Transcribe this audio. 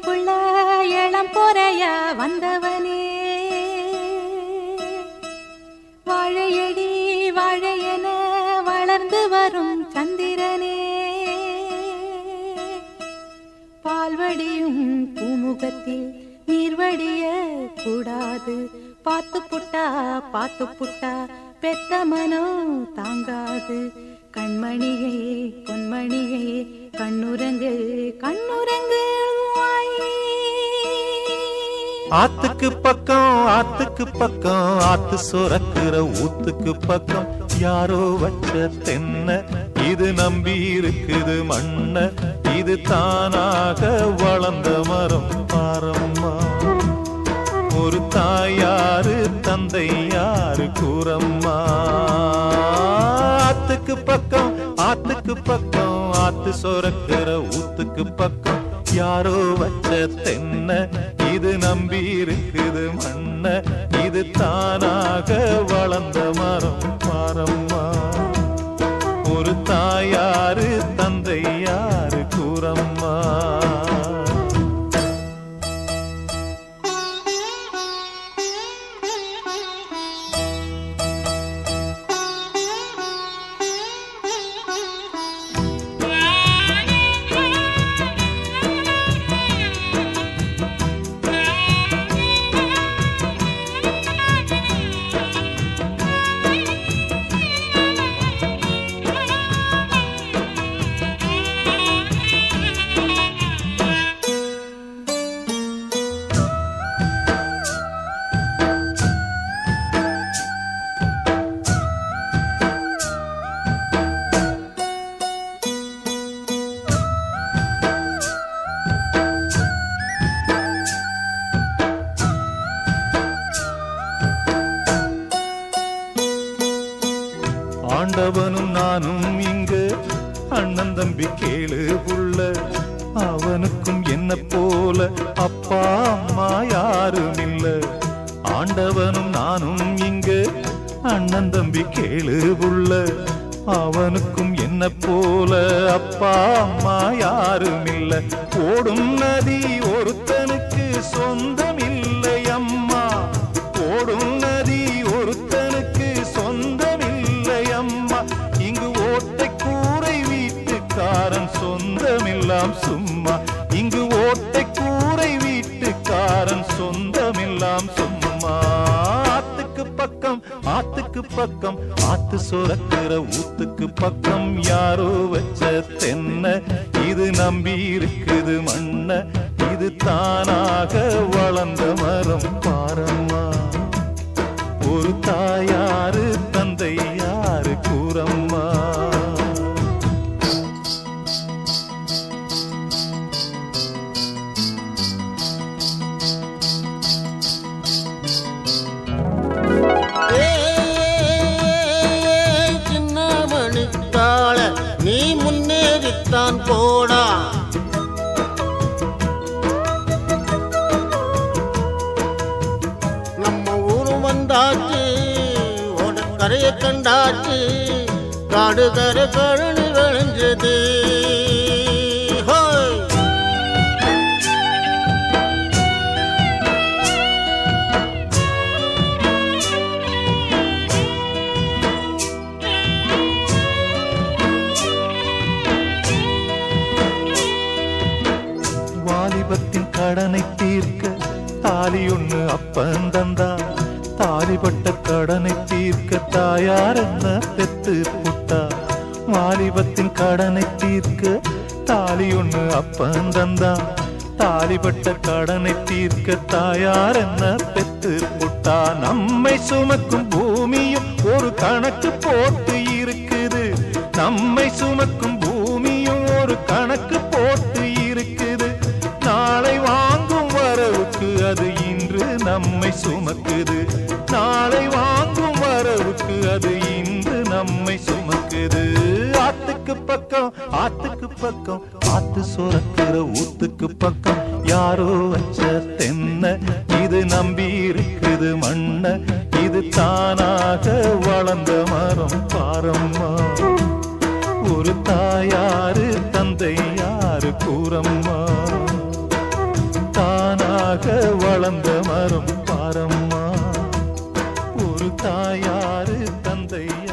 ஊருக்குள்ள இளம் பொறையா வந்தவனே, வாழையடி வாழையென வளர்ந்து வரும் சந்திரனே, பால்வடியும் பூமுகத்தில் நீர்வடிய கூடாது, பாத்து புட்டா பெத்த மனோ தாங்காது, கண்மணியே பொன்மணியே கண்ணுரங்கு கண்ணுரங்கு. ஆத்துக்கு பக்கம் ஆத்து சுரக்கிற ஊத்துக்கு பக்கம் யாரோ வச்ச தென்ன, இது நம்பி இருக்குது மண்ண, இது தானாக வளர்ந்த மரம் பாரம்மா. ஒரு தாயாரு தந்தை யாரு கூறம்மா. ஆத்துக்கு பக்கம் ஆத்து சுரக்கிற ஊத்துக்கு பக்கம் யாரோ வச்ச தென்ன, இது நம்பி இருக்குது மண்ண, இது தானாக வளர்ந்த மரம் பாரம்மா. ஒரு தாயாரு தந்தை யாரு கூறம்மா. ஆண்டவனும் நானும் இங்கு அண்ணன் தம்பி கேளு புள்ள, அவனுக்கும் என்ன போல அப்பா அம்மா யாரும் இல்ல. ஆண்டவனும் நானும் இங்கு அண்ணன் தம்பி கேளு புள்ள, அவனுக்கும் என்ன போல அப்பா அம்மா யாரும் இல்ல. ஓடும் நதி ஒருத்தனுக்கு சொந்தம் இல்லை அம்மா, ஓடும் நதி ஒருத்தனுக்கு சொந்தம் இல்லை அம்மா. இங்கு ஓட்டை கூரை வீட்டுக்காரன் சொந்தமில்லாம் சும்மா, இங்கு ஓட்டை கூரை வீட்டுக்காரன் சொந்தமில்லாம் சும்மா. ஆத்துக்கு பக்கம் ஆத்து சுரக்கிற ஊத்துக்கு பக்கம் யாரோ வச்ச தென்ன, இது நம்பி இருக்குது மண்ண, இது தானாக வளர்ந்த மரம் பாரம்மா. ஒரு தாயாரு தந்தை யாரு கூறம்மா. நீ முன்னேறித்தான் போடா, நம்ம ஊரு வந்தாச்சு, ஓட கரையை கண்டாச்சு, காடு கரை கழனி விளைஞ்சது. வாலிபத்தின் கடனை தீர்க்க தாலி ஒண்ணு அப்பன் தந்தா, தாலிப்பட்ட கடனை தீர்க்க தாயார் என்ன பெத்து புட்டா. வாலிபத்தின் கடனை தீர்க்க தாலி ஒண்ணு அப்பன் தந்தா, தாலிப்பட்ட கடனை தீர்க்க தாயார் என்ன பெத்து புட்டா. நம்மை சுமக்கும் பூமியும் ஒரு கணக்கு போட்டு இருக்குது, நம்மை சுமக்கும் பூமியும் ஒரு கணக்கு போட்டு இருக்குது. நாளை வாங்கும் வரவுக்கு அது இன்று நம்மை சுமக்குது, நாளை வாங்கும் வரவுக்கு அது இன்று நம்மை சுமக்குது. ஆத்துக்கு பக்கம் ஆத்து சுரக்கிற ஊத்துக்கு பக்கம் யாரோ வச்ச தென்ன, இது நம்பி இருக்குது மண்ண, இது தானாக வளர்ந்த மரம் பாரம்மா. ஒரு தாயாரு தந்தை யாரு கூறம்மா. தாயாக வளர்ந்த மரம் பாரம்மா ஒரு தாயாரு தந்தை